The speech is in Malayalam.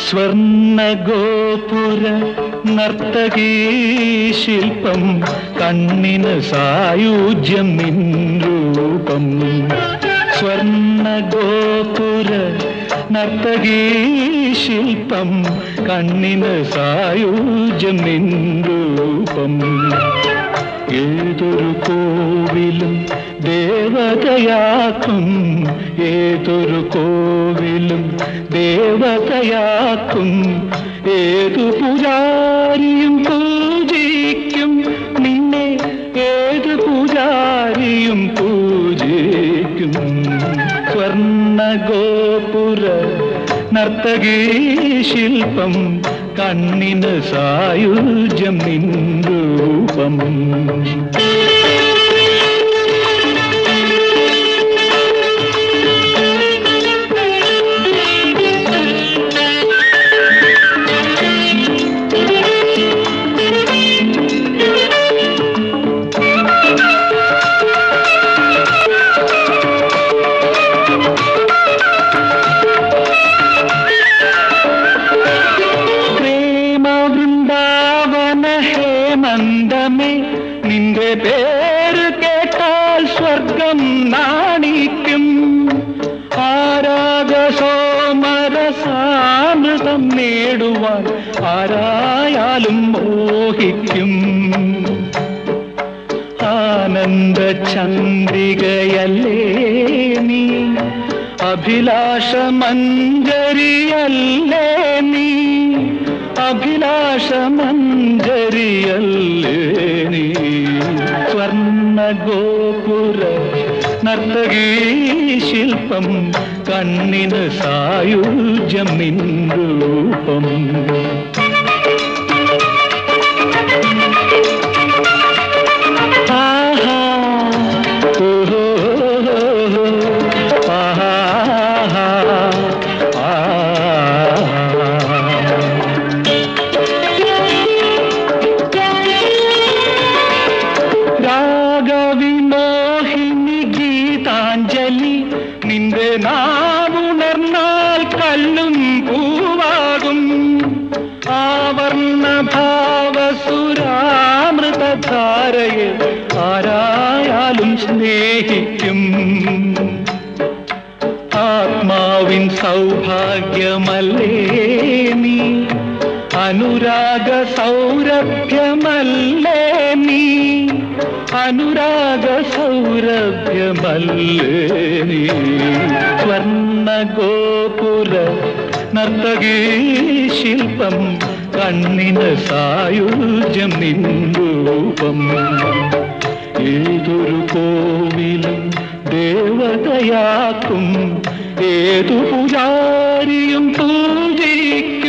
സ്വർണഗോപുര നർത്തകീ ശില്പം കണ്ണിന് സായുജ്യം നിൻ രൂപം. സ്വർണഗോപുര നർത്തകീ ശില്പം കണ്ണിന് സായുജ്യം നിൻ രൂപം. ഏതൊരു കോവിലും ദേവതയാക്കും, ഏതൊരു കോവിലും ദേവതയാക്കും. ഏതു പൂജാരിയും പൂജിക്കും നിന്നെ, ഏതു പൂജാരിയും പൂജിക്കും. സ്വർണഗോപുര നർത്തകീ ശില്പം കണ്ണിന് സായുജ്യം നിൻ രൂപം. നിന്റെ പേര് കേട്ടാൽ സ്വർഗം നാണിക്കും. ആരാഗ സോമരസാമൃതം നേടുവാൻ ആരായാലും മോഹിക്കും. ആനന്ദ ചന്ദ്രികയല്ലേ നീ, അഭിലാഷ മഞ്ജരിയല്ലേ നീ, അഭിലാഷ മഞ്ജരിയല്ലേ നീ. സ്വർണഗോപുര നർത്തകീ ശില്പം കണ്ണിന് സായുജ്യം നിൻ രൂപം. രാഗവിമോഹിനി ഗീതാഞ്ജലി നിന്റെ നാവുണർന്നാൽ കല്ലും പൂവാകും. ആവർണ ഭാവസുരാമൃതധാരയെ ആരായാലും സ്നേഹിക്കും. ആത്മാവിൻ സൗഭാഗ്യമല്ലേ നീ, അനുരാഗ സൗരഭ്യമല്ലേ നീ, അനുരാഗ സൗരഭ്യമല്ലേ നീ. സ്വർണഗോപുര നർത്തകീ ശില്പം കണ്ണിന് സായുജ്യം നിൻ രൂപം. ഏതൊരു കോവിലും ദേവതയാക്കും, ഏതു പൂജാരിയും പൂജിക്കും.